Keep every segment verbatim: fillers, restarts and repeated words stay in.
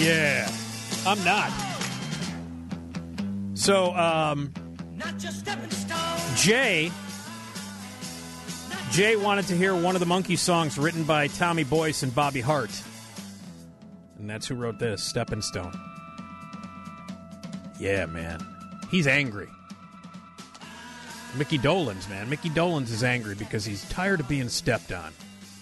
Yeah, I'm not. So, um, Jay, Jay wanted to hear one of the Monkey songs written by Tommy Boyce and Bobby Hart. And that's who wrote this, Steppin' Stone. Yeah, man. He's angry. Mickey Dolenz, man. Mickey Dolenz is angry because he's tired of being stepped on.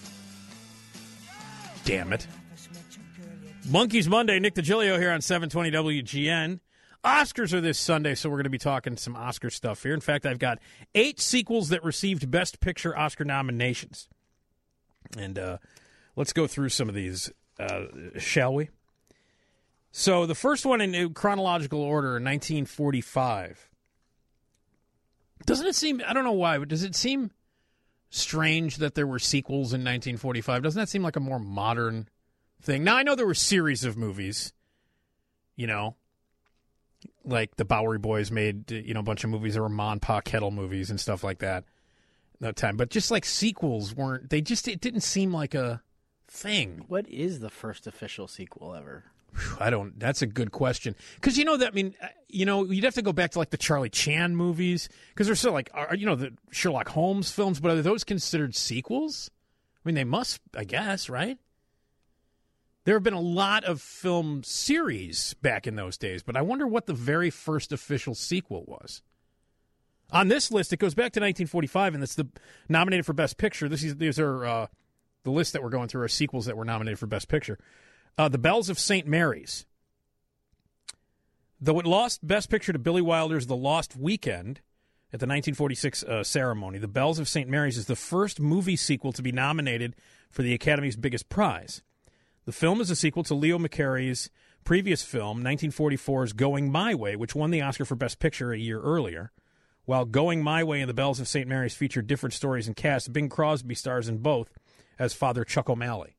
Damn it. Monkeys Monday, Nick DiGilio here on seven twenty W G N. Oscars are this Sunday, so we're going to be talking some Oscar stuff here. In fact, I've got eight sequels that received Best Picture Oscar nominations. And uh, let's go through some of these, uh, shall we? So the first one in chronological order in nineteen forty-five. Doesn't it seem, I don't know why, but does it seem strange that there were sequels in nineteen forty-five? Doesn't that seem like a more modern thing? Now, I know there were series of movies, you know, like the Bowery Boys made, you know, a bunch of movies. There were Ma and Pa Kettle movies and stuff like that that time. But just like sequels weren't, they just, it didn't seem like a thing. What is the first official sequel ever? I don't, that's a good question. Because, you know, that, I mean, you know, you'd have to go back to like the Charlie Chan movies. Because they're still like, are, you know, the Sherlock Holmes films. But are those considered sequels? I mean, they must, I guess, right? There have been a lot of film series back in those days, but I wonder what the very first official sequel was. On this list, it goes back to nineteen forty-five, and it's the nominated for Best Picture. This is these are uh, the list that we're going through are sequels that were nominated for Best Picture. Uh, the Bells of Saint Mary's. Though it lost Best Picture to Billy Wilder's The Lost Weekend at the nineteen forty-six uh, ceremony, The Bells of Saint Mary's is the first movie sequel to be nominated for the Academy's biggest prize. The film is a sequel to Leo McCarey's previous film, nineteen forty-four's Going My Way, which won the Oscar for Best Picture a year earlier. While Going My Way and The Bells of Saint Mary's feature different stories and casts, Bing Crosby stars in both as Father Chuck O'Malley.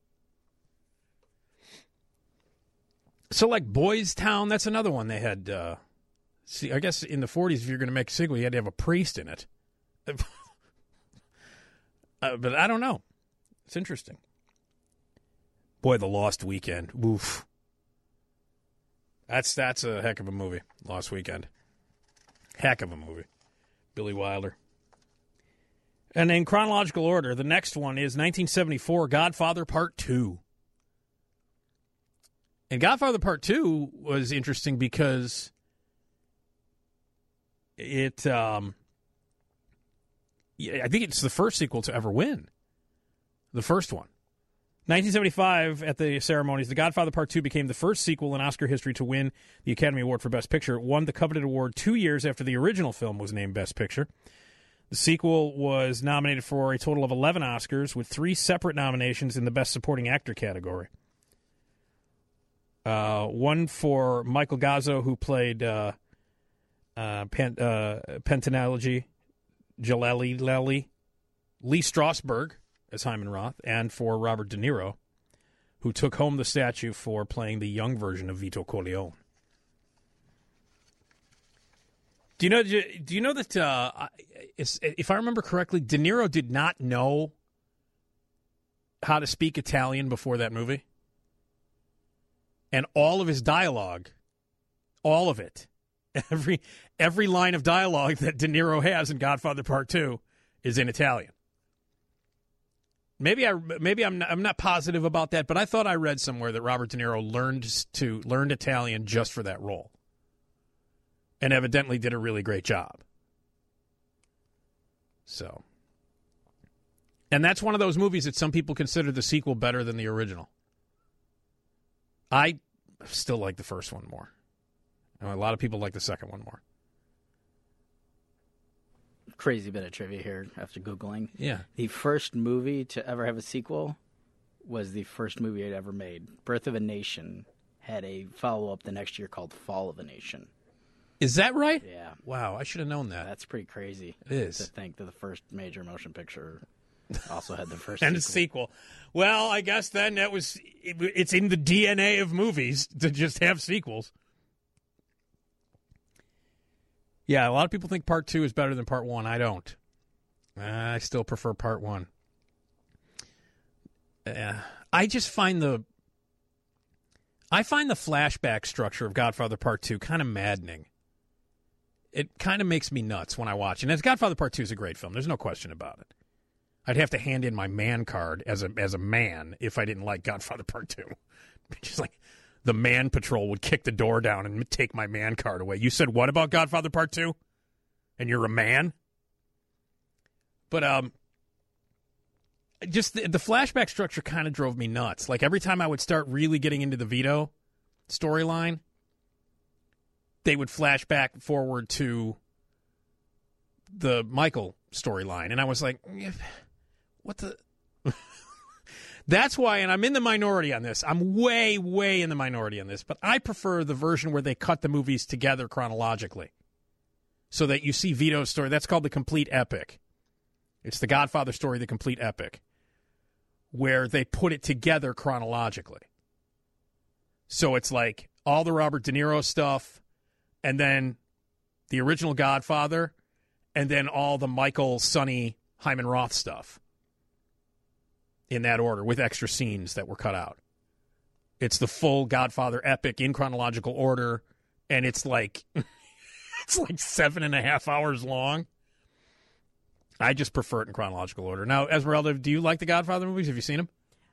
So like Boys Town, that's another one they had. Uh, see, I guess in the forties, if you're going to make a sequel, you had to have a priest in it. uh, but I don't know. It's interesting. Boy, The Lost Weekend. Oof. That's that's a heck of a movie, Lost Weekend. Heck of a movie. Billy Wilder. And in chronological order, the next one is nineteen seventy-four, Godfather Part two. And Godfather Part two was interesting because it, um, I think it's the first sequel to ever win. The first one. nineteen seventy-five, at the ceremonies, The Godfather Part two became the first sequel in Oscar history to win the Academy Award for Best Picture. It won the coveted award two years after the original film was named Best Picture. The sequel was nominated for a total of eleven Oscars, with three separate nominations in the Best Supporting Actor category. Uh, one for Michael Gazzo, who played uh, uh, Pen- uh, Pentanelli, Jaleli Lely, Lee Strasberg as Hyman Roth, and for Robert De Niro, who took home the statue for playing the young version of Vito Corleone. Do you know? Do you know that? Uh, if I remember correctly, De Niro did not know how to speak Italian before that movie, and all of his dialogue, all of it, every every line of dialogue that De Niro has in Godfather Part Two is in Italian. Maybe I maybe I'm not, I'm not positive about that, but I thought I read somewhere that Robert De Niro learned to learned Italian just for that role, and evidently did a really great job. So, and that's one of those movies that some people consider the sequel better than the original. I still like the first one more. I know a lot of people like the second one more. Crazy bit of trivia here after Googling. Yeah. The first movie to ever have a sequel was the first movie I'd ever made. Birth of a Nation had a follow-up the next year called Fall of a Nation. Is that right? Yeah. Wow, I should have known that. That's pretty crazy. It is. To think that the first major motion picture also had the first and sequel. a sequel. Well, I guess then that was it, it's in the D N A of movies to just have sequels. Yeah, a lot of people think Part Two is better than Part One. I don't. I still prefer Part One. Uh, I just find the I find the flashback structure of Godfather Part two kind of maddening. It kind of makes me nuts when I watch it. And Godfather Part two is a great film. There's no question about it. I'd have to hand in my man card as a as a man if I didn't like Godfather Part two. Just like the man patrol would kick the door down and take my man card away. You said what about Godfather Part two? And you're a man? But um, just the, the flashback structure kind of drove me nuts. Like every time I would start really getting into the Vito storyline, they would flash back forward to the Michael storyline. And I was like, what the? That's why, and I'm in the minority on this. I'm way, way in the minority on this. But I prefer the version where they cut the movies together chronologically so that you see Vito's story. That's called the complete epic. It's the Godfather story, the complete epic, where they put it together chronologically. So it's like all the Robert De Niro stuff, and then the original Godfather, and then all the Michael, Sonny, Hyman Roth stuff in that order with extra scenes that were cut out. It's the full Godfather epic in chronological order, and it's like it's like seven and a half hours long. I just prefer it in chronological order. Now, Esmeralda, do you like the Godfather movies? Have you seen them?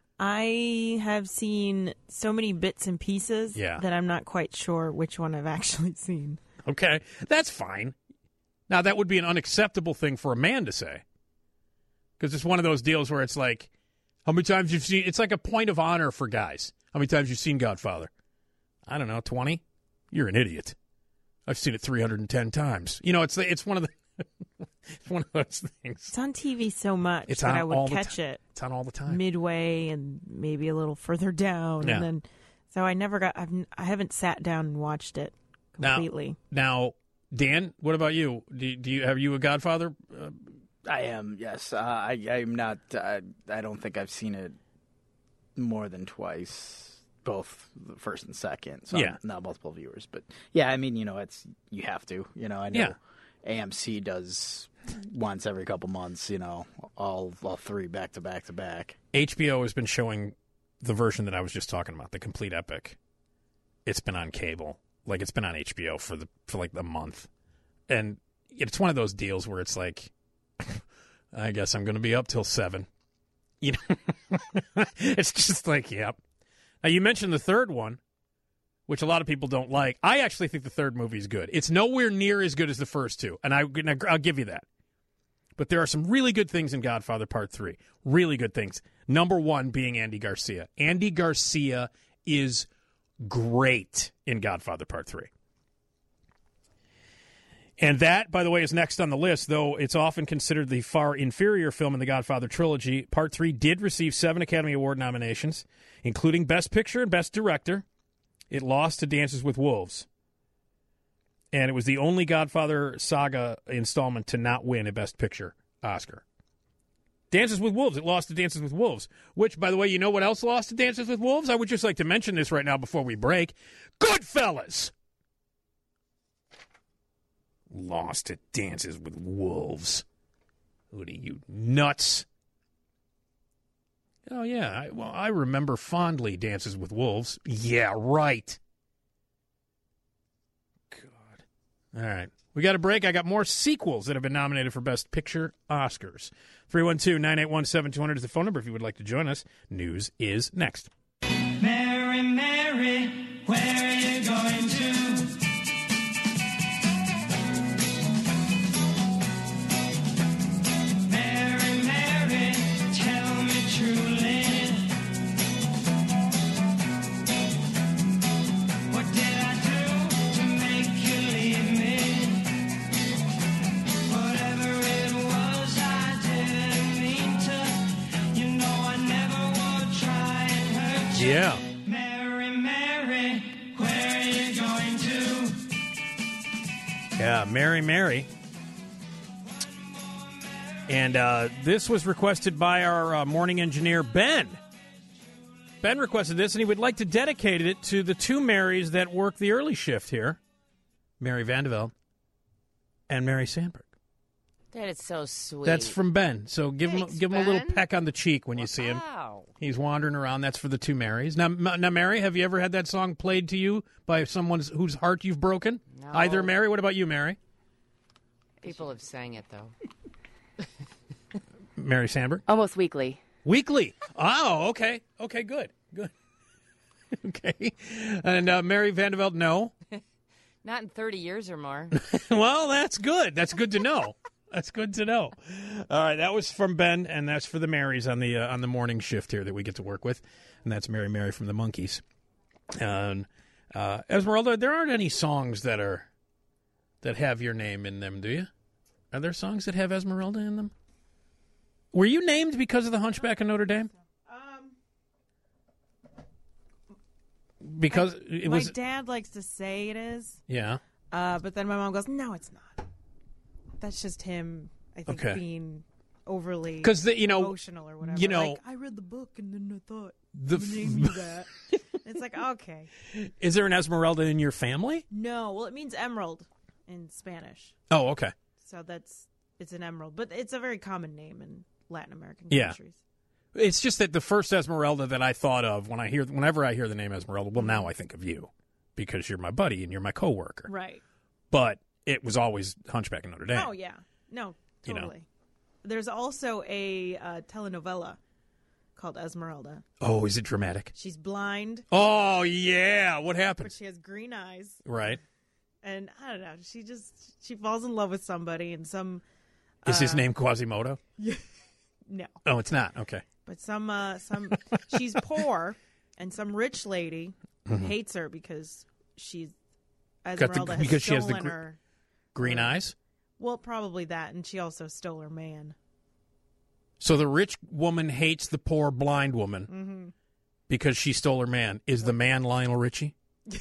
I have seen so many bits and pieces yeah. that I'm not quite sure which one I've actually seen. Okay, that's fine. Now, that would be an unacceptable thing for a man to say. Because it's one of those deals where it's like, how many times you've seen, it's like a point of honor for guys. How many times you've seen Godfather? I don't know, twenty? You're an idiot. I've seen it three hundred ten times. You know, it's it's one of the, it's one of those things. It's on T V so much it's that on I would all catch the it. It's on all the time. Midway and maybe a little further down. Yeah. And then, so I never got, I've, I haven't sat down and watched it completely. Now, now Dan, what about you? Do, do you have you a Godfather? Uh, I am, yes. Uh, I, I'm not, uh, I don't think I've seen it more than twice, both the first and second. So yeah. I'm not multiple viewers. But yeah, I mean, you know, it's, you have to, you know, I know yeah. A M C does once every couple months, you know, all, all three back to back to back. H B O has been showing the version that I was just talking about, the complete epic. It's been on cable. Like, it's been on H B O for the for like a month. And it's one of those deals where it's like, I guess I'm going to be up till seven. You know, it's just like, yep. Now, you mentioned the third one, which a lot of people don't like. I actually think the third movie is good. It's nowhere near as good as the first two, and I, I'll give you that. But there are some really good things in Godfather Part three. Really good things. Number one being Andy Garcia. Andy Garcia is great in Godfather Part three. And that, by the way, is next on the list, though it's often considered the far inferior film in the Godfather trilogy. Part three did receive seven Academy Award nominations, including Best Picture and Best Director. It lost to Dances with Wolves. And it was the only Godfather saga installment to not win a Best Picture Oscar. Dances with Wolves. It lost to Dances with Wolves. Which, by the way, you know what else lost to Dances with Wolves? I would just like to mention this right now before we break. Goodfellas! Lost at Dances with Wolves. What are you, nuts? Oh, yeah. I, well, I remember fondly Dances with Wolves. Yeah, right. God. All right. We got a break. I got more sequels that have been nominated for Best Picture Oscars. three one two, nine eight one, seven two zero zero is the phone number if you would like to join us. News is next. Mary, Mary, where are you going to? Mary, Mary, tell me truly. What did I do to make you leave me? Whatever it was, I didn't mean to. You know I never would try and hurt you. Yeah. Mary, Mary, where are you going to? Yeah, Mary, Mary. And uh, this was requested by our uh, morning engineer, Ben. Ben requested this, and he would like to dedicate it to the two Marys that work the early shift here, Mary Vandeveld and Mary Sandberg. That is so sweet. That's from Ben. So give Thanks, him give him a little Ben. peck on the cheek when you see him. Wow. He's wandering around. That's for the two Marys. Now, M- now, Mary, have you ever had that song played to you by someone whose heart you've broken? No. Either Mary. What about you, Mary? People have sang it, though. Mary Sandberg? Almost weekly. Weekly. Oh, okay. Okay, good. Good. Okay. And uh, Mary Vandeveld, no. Not in thirty years or more. Well, that's good. That's good to know. That's good to know. All right, that was from Ben, and that's for the Marys on the uh, on the morning shift here that we get to work with, and that's Mary Mary from the Monkees. And uh, Esmeralda, there aren't any songs that are that have your name in them, do you? Are there songs that have Esmeralda in them? Were you named because of the Hunchback of Notre Dame? Um, Because I- it my was, dad likes to say it is, yeah. uh, but then my mom goes, "No, it's not." That's just him. I think Okay. being overly Because you know, emotional or whatever. you know- like, I read the book and then I thought the the name you that. It's like, okay, is there an Esmeralda in your family? no. Well, it means emerald in Spanish, Oh, okay. so that's it's an emerald, but it's a very common name in Latin American Yeah. countries. It's just that the first Esmeralda that I thought of when I hear, whenever I hear the name Esmeralda, well, now I think of you because you're my buddy and you're my coworker. Right. But it was always Hunchback of Notre Dame. Oh yeah, no, You know. totally. There's also a uh, telenovela called Esmeralda. Oh, is it dramatic? She's blind, Oh, yeah. What but happens? she has green eyes, Right. and I don't know. She just she falls in love with somebody, and some Is his uh, name Quasimodo? no, Oh, it's not. Okay. but some uh, some she's poor, and some rich lady hates her because she's Mm-hmm. Got the- Esmeralda has because she has the stolen gr- her. Green Right. eyes? Well, probably that, and she also stole her man. So the rich woman hates the poor blind woman Mm-hmm. because she stole her man. Is the man Lionel Richie?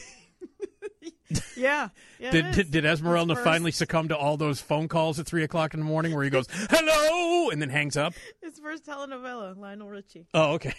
Yeah, yeah. Did, it is. did, did Esmeralda His first- finally succumb to all those phone calls at three o'clock in the morning where he goes, hello, and then hangs up? His first telenovela, Lionel Richie. Oh, okay.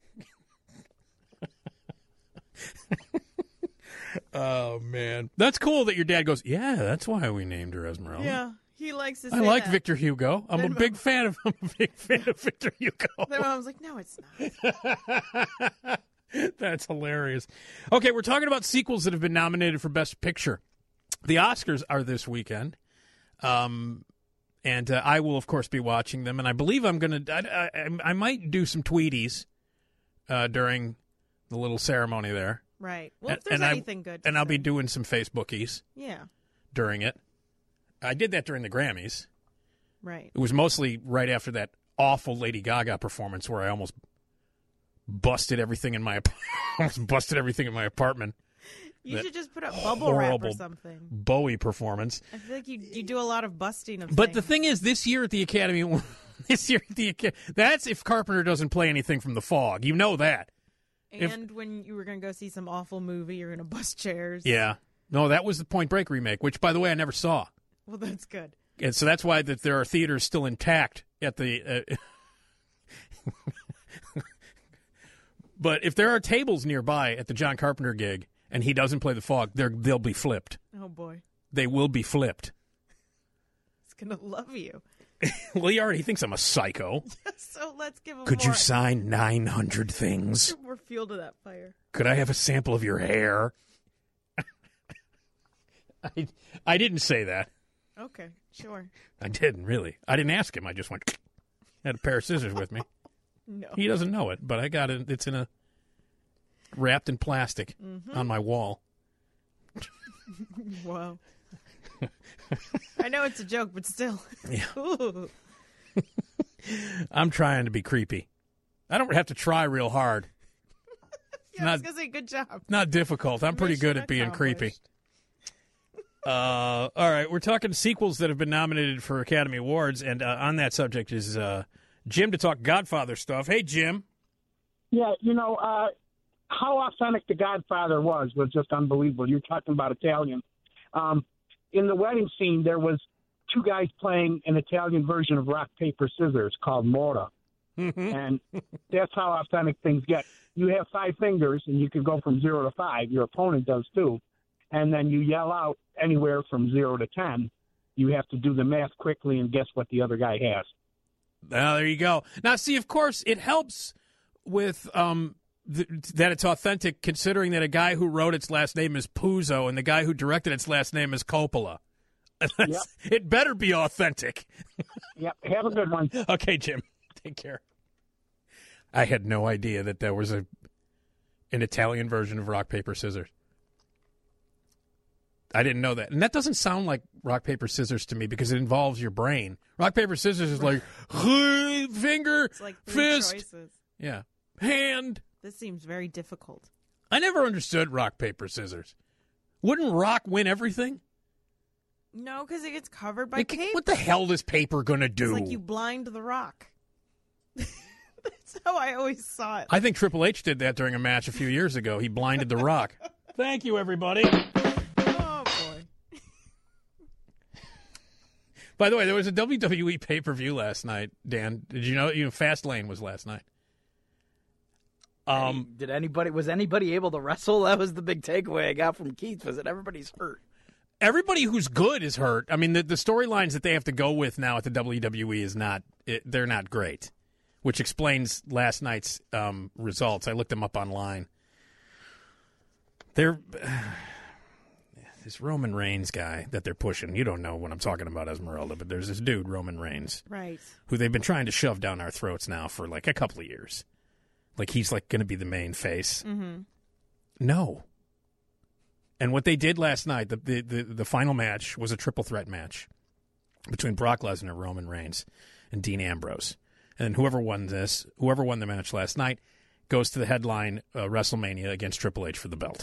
Oh, man. That's cool that your dad goes, yeah, that's why we named her Esmeralda. Yeah, he likes to say I like that. Victor Hugo. I'm a Then big Mom- fan of I'm a big fan of Victor Hugo. Then mom's like, no, it's not. That's hilarious. Okay, we're talking about sequels that have been nominated for Best Picture. The Oscars are this weekend, um, and uh, I will, of course, be watching them. And I believe I'm going to. I, I, I might do some Tweeties uh, during the little ceremony there. Right. Well, And- if there's and I- anything good. to And I'll be say. doing some Facebookies Yeah. during it. I did that during the Grammys. Right. It was mostly right after that awful Lady Gaga performance where I almost busted everything in my ap- almost busted everything in my apartment. You That should just put up bubble wrap horrible or something. Bowie performance. I feel like you you do a lot of busting of But things. the thing is, this year at the Academy, this year at the Academy, that's if Carpenter doesn't play anything from The Fog. You know that. if- And when you were going to go see some awful movie, you're going to bust chairs. Yeah. No, that was the Point Break remake, which, by the way, I never saw. Well, that's good. And so that's why that there are theaters still intact at the. Uh, but if there are tables nearby at the John Carpenter gig and he doesn't play The Fog, they're, they'll be flipped. Oh, boy. They will be flipped. He's going to love you. Well, he already thinks I'm a psycho. So let's give him Could you more, sign nine hundred things? more fuel to that fire. Could I have a sample of your hair? I, I didn't say that. Okay, sure. I didn't, really. I didn't ask him. I just went, had a pair of scissors with me. No. He doesn't know it, but I got it. It's in a, wrapped in plastic on my wall. Wow. I know it's a joke, but still. Yeah. Ooh. I'm trying to be creepy. I don't have to try real hard. Yeah, I was Not- going to say good job. Not difficult. I'm pretty good Mission at being creepy. accomplished. Uh, all right, we're talking sequels that have been nominated for Academy Awards, and uh, on that subject is uh, Jim to talk Godfather stuff. Hey, Jim. Yeah, you know, uh, how authentic The Godfather was was just unbelievable. You're talking about Italian. Um, in the wedding scene, there was two guys playing an Italian version of rock, paper, scissors called Mora. And that's how authentic things get. You have five fingers, and you can go from zero to five. Your opponent does too. And then you yell out anywhere from zero to ten. you have to do the math quickly and guess what the other guy has. Now, there you go. Now, see, of course, it helps with um, th- that it's authentic, considering that a guy who wrote its last name is Puzo and the guy who directed its last name is Coppola. Yep. It better be authentic. Yep. Have a good one. Okay, Jim. Take care. I had no idea that there was a an Italian version of rock, paper, scissors. I didn't know that. And that doesn't sound like rock, paper, scissors to me because it involves your brain. Rock, paper, scissors is like finger, It's like three fist, choices. yeah, hand. This seems very difficult. I never understood rock, paper, scissors. Wouldn't rock win everything? No, because it gets covered by Like, paper. what the hell is paper going to do? It's like you blind the rock. That's how I always saw it. I think Triple H did that during a match a few years ago. He blinded the rock. Thank you, everybody. Oh, boy. By the way, there was a W W E pay-per-view last night, Dan. Did you know? You know, Fastlane was last night. Um, Did anybody was anybody able to wrestle? That was the big takeaway I got from Keith. Was that everybody's hurt? Everybody who's good is hurt. I mean, the, the storylines that they have to go with now at the W W E is not, it, they're not great, which explains last night's um, results. I looked them up online. They're, this Roman Reigns guy that they're pushing, you don't know what I'm talking about, Esmeralda, but there's this dude, Roman Reigns, Right. who they've been trying to shove down our throats now for like a couple of years. Like he's like going to be the main face. Mm-hmm. No. And what they did last night, the, the the the final match was a triple threat match between Brock Lesnar, Roman Reigns, and Dean Ambrose. And whoever won this, whoever won the match last night, goes to the headline uh, WrestleMania against Triple H for the belt.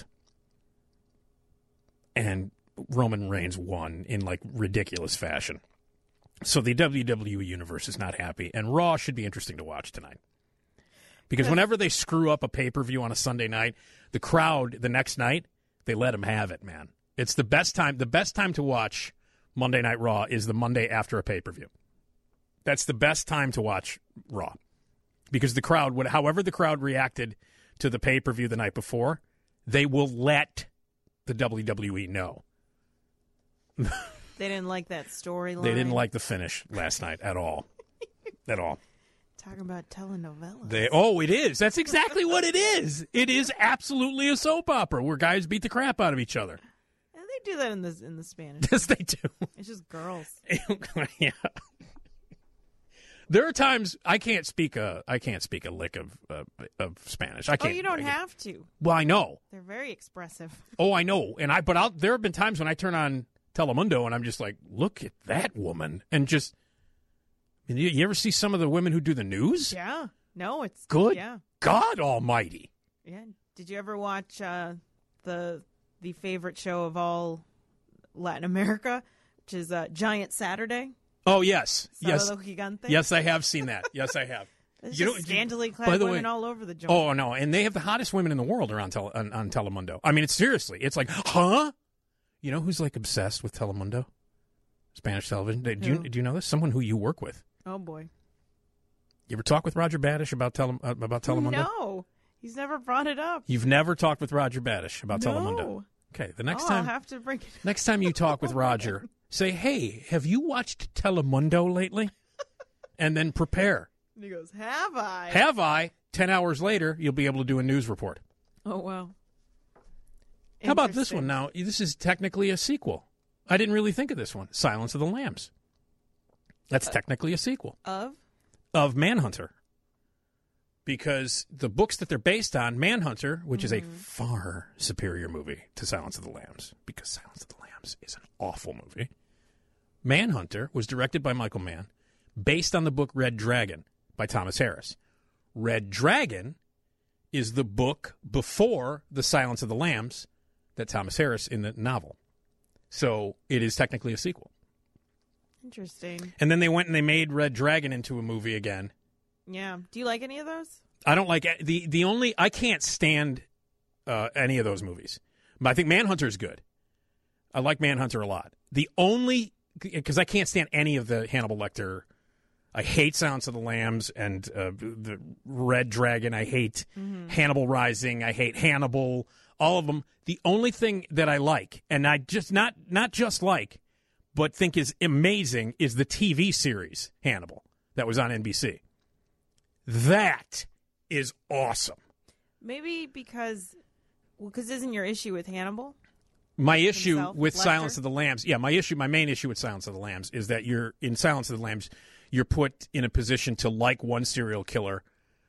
And Roman Reigns won in like ridiculous fashion. So the W W E universe is not happy, and Raw should be interesting to watch tonight. Because whenever they screw up a pay-per-view on a Sunday night, the crowd the next night, they let them have it, man. It's the best time. The best time to watch Monday Night Raw is the Monday after a pay-per-view. That's the best time to watch Raw. Because the crowd, would, however the crowd reacted to the pay-per-view the night before, they will let the W W E know. They didn't like that storyline. They didn't like the finish last night at all. At all. Talking about telenovelas. They oh, it is. That's exactly what it is. It is absolutely a soap opera where guys beat the crap out of each other. And they do that in the in the Spanish. Yes, they do. It's just girls. Yeah. There are times I can't speak a I can't speak a lick of uh, of Spanish. I Oh, can't. you don't I can't. have to. Well, I know. They're very expressive. Oh, I know. And I but I'll, there have been times when I turn on Telemundo and I'm just like, look at that woman, and just. You, you ever see some of the women who do the news? Yeah. No, it's Good Yeah. God Almighty. Yeah. Did you ever watch uh, the the favorite show of all Latin America, which is uh, Giant Saturday? Oh yes, yes, Sábado Gigante? yes. I have seen that. Yes, I have. There's You know- just scantily clad by the women way- all over the joint. Oh no, and they have the hottest women in the world around tele, on, on Telemundo. I mean, it's seriously, it's like, huh? You know who's like obsessed with Telemundo, Spanish television? Do you Who? do you know this? Someone who you work with. Oh, boy. You ever talk with Roger Badish about tele, uh, about Telemundo? No. He's never brought it up. You've never talked with Roger Badish about no. Telemundo. Okay, the next oh, time I'll have to bring it up. next time you talk with Roger, say, "Hey, have you watched Telemundo lately?" And then prepare. And he goes, have I? Have I? Ten hours later, you'll be able to do a news report. Oh, wow. How about this Interesting. one now? This is technically a sequel. I didn't really think of this one. Silence of the Lambs. That's technically a sequel Of? of Manhunter. Because the books that they're based on, Manhunter, which is a far superior movie to Silence of the Lambs, because Silence of the Lambs is an awful movie. Manhunter was directed by Michael Mann, based on the book Red Dragon by Thomas Harris. Red Dragon is the book before The Silence of the Lambs that Thomas Harris in the novel. So it is technically a sequel. Interesting. And then they went and they made Red Dragon into a movie again. Yeah. Do you like any of those? I don't like the the only I can't stand uh, any of those movies. But I think Manhunter is good. I like Manhunter a lot. The only because I can't stand any of the Hannibal Lecter. I hate Silence of the Lambs and uh, the Red Dragon. I hate Mm-hmm. Hannibal Rising. I hate Hannibal. All of them. The only thing that I like, and I just not not just like, but think is amazing is the T V series Hannibal that was on N B C. That is awesome. Maybe because, well, because isn't your issue with Hannibal? My issue Himself, with Lester? Silence of the Lambs, yeah, my issue, my main issue with Silence of the Lambs is that you're in Silence of the Lambs, you're put in a position to like one serial killer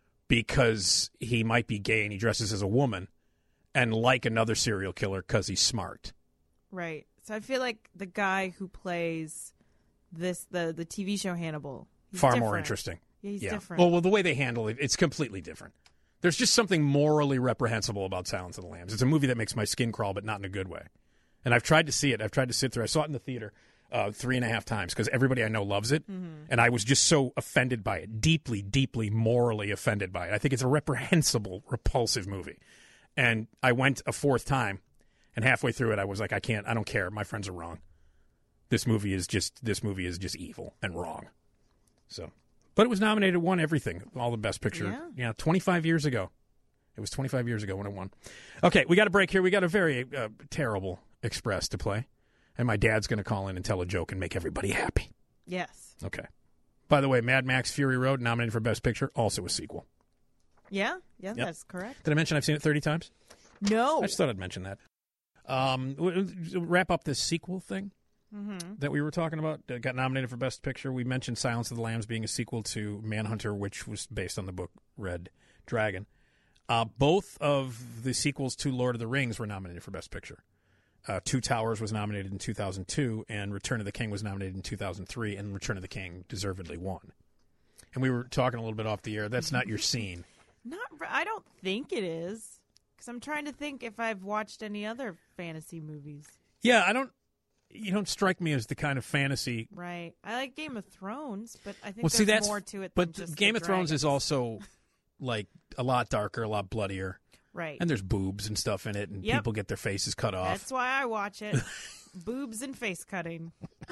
because he might be gay and he dresses as a woman, and like another serial killer because he's smart. Right. So I feel like the guy who plays this, the, the T V show Hannibal, he's Far different. more interesting. Yeah, he's yeah. different. Well, well, the way they handle it, it's completely different. There's just something morally reprehensible about Silence of the Lambs. It's a movie that makes my skin crawl, but not in a good way. And I've tried to see it. I've tried to sit through. I saw it in the theater uh, three and a half times because everybody I know loves it. Mm-hmm. And I was just so offended by it, deeply, deeply morally offended by it. I think it's a reprehensible, repulsive movie. And I went a fourth time, and halfway through it, I was like, I can't, I don't care. My friends are wrong. This movie is just, this movie is just evil and wrong. So, but it was nominated, won everything, all the Best Picture. Yeah. yeah twenty-five years ago. It was twenty-five years ago when it won. Okay, we got a break here. We got a very uh, terrible Express to play. And my dad's going to call in and tell a joke and make everybody happy. Yes. Okay. By the way, Mad Max Fury Road, nominated for Best Picture, also a sequel. Yeah? Yeah, Yep. that's correct. Did I mention I've seen it thirty times? No. I just thought I'd mention that. Um, w- w- wrap up this sequel thing Mm-hmm. that we were talking about. That got nominated for Best Picture. We mentioned Silence of the Lambs being a sequel to Manhunter, which was based on the book Red Dragon. Uh, both of the sequels to Lord of the Rings were nominated for Best Picture. Uh, Two Towers was nominated in two thousand two, and Return of the King was nominated in two thousand three, and Return of the King deservedly won. And we were talking a little bit off the air. That's not your scene. Not. r- I don't think it is. Because I'm trying to think if I've watched any other fantasy movies. Yeah, I don't. You don't strike me as the kind of fantasy. Right. I like Game of Thrones, but I think Well, there's see, that's more to it But than just Game the of Thrones is dragons. also like a lot darker, a lot bloodier, Right. and there's boobs and stuff in it, and Yep. people get their faces cut off. That's why I watch it. Boobs and face cutting.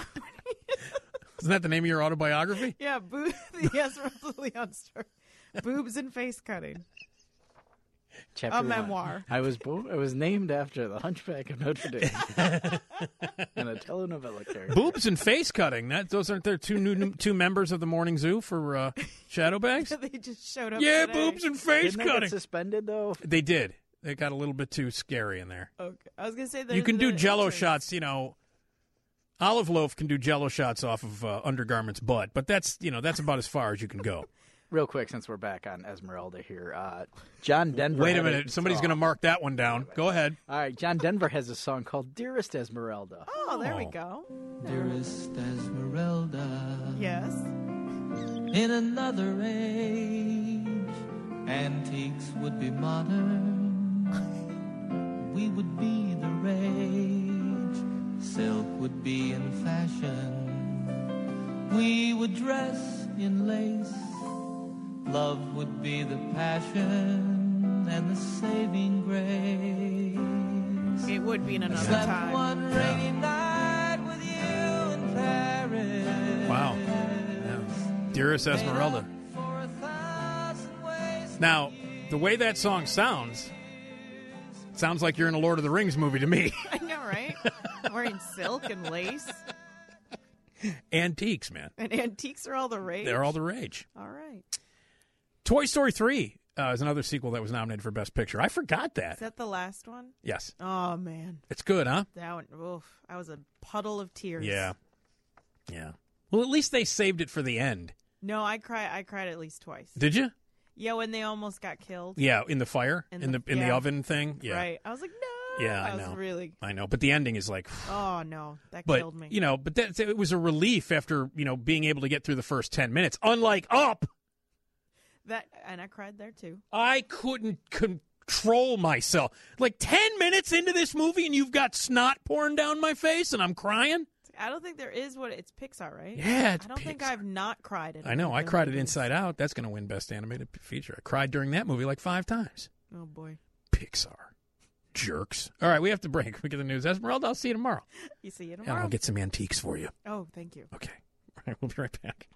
Isn't that the name of your autobiography? Yeah, boo- yes, Russell Leon story. Boobs and face cutting. Chapter A one. memoir. I was bo- I was named after the Hunchback of Notre Dame and a telenovela character. Boobs and face cutting. That those aren't there two new two members of the Morning Zoo for uh, Shadowbags? They just showed up. Yeah, today. boobs and face Didn't they get cutting. suspended though? They did. They got a little bit too scary in there. Okay. I was gonna say that You can do the Jello entrance. shots. You know, Olive Loaf can do Jello shots off of uh, undergarments butt, but that's you know that's about as far as you can go. Real quick, since we're back on Esmeralda here, uh, John Denver. Wait a had minute. Somebody's going to mark that one down. Go ahead. All right, John Denver has a song called "Dearest Esmeralda." Oh, there we Oh. go. Dearest Esmeralda, Yes. in another age, antiques would be modern. We would be the rage. Silk would be in fashion. We would dress in lace. Love would be the passion and the saving grace. It would be in another Slept time. one rainy night with you in Paris. Wow. Yeah. Dearest Esmeralda. For a thousand ways. Now, the way that song sounds, sounds like you're in a Lord of the Rings movie to me. I know, right? Wearing silk and lace. Antiques, man. And antiques are all the rage. They're all the rage. All right. Toy Story three uh, is another sequel that was nominated for Best Picture. I forgot that. Is that the last one? Yes. Oh, man. It's good, huh? That one, oof. I was a puddle of tears. Yeah. Yeah. Well, at least they saved it for the end. No, I cry. I cried at least twice. Did you? Yeah, when they almost got killed. Yeah, in the fire? In In the, the- in the yeah. oven thing? Yeah. Right. I was like, no. Yeah, I I was know. really. I know. But the ending is like, Oh no, that but, killed me. you know, but that, it was a relief after, you know, being able to get through the first ten minutes. Unlike Up, That and I cried there too. I couldn't control myself. Like ten minutes into this movie and you've got snot pouring down my face and I'm crying? I don't think there is what it's Pixar, right? Yeah, it's I don't think Pixar. I've not cried. At I know. any I of their cried at movies. Inside Out. That's going to win Best Animated Feature. I cried during that movie like five times. Oh boy, Pixar. Jerks. All right, we have to break. We get the news. Esmeralda, I'll see you tomorrow. you see you And tomorrow. I'll get some antiques for you. Oh, thank you. Okay. All right, we'll be right back.